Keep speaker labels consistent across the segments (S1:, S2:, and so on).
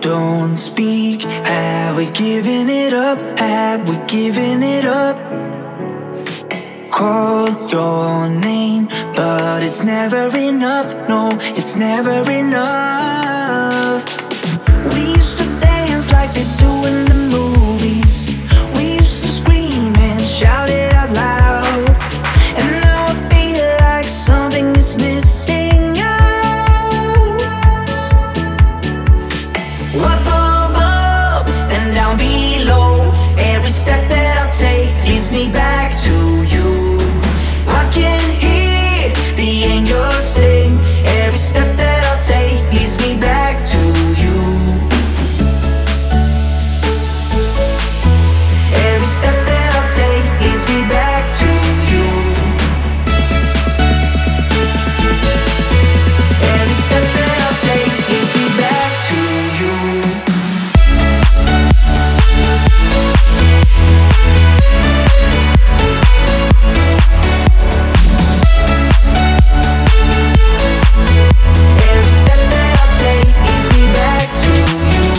S1: don't speak. Have we given it up? Have we given it up? Called your name, but it's never enough. No, it's never enough. We used to dance like they do in the movies. We used to scream and shout it out loud. And now I feel like something is missing out. Up above and down below, every step that I take leads me back to you. I can hear the angels sing. Every step that I take leads me back to you. Every step that I take leads me back to you. Every step that I take leads me back to you. Every step that I take leads me back to you.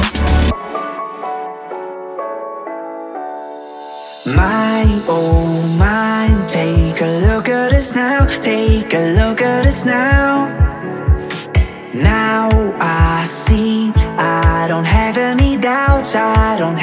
S1: My, oh my, take a look at us now. Take a look at us now. Now I see, I don't have any doubts. I don't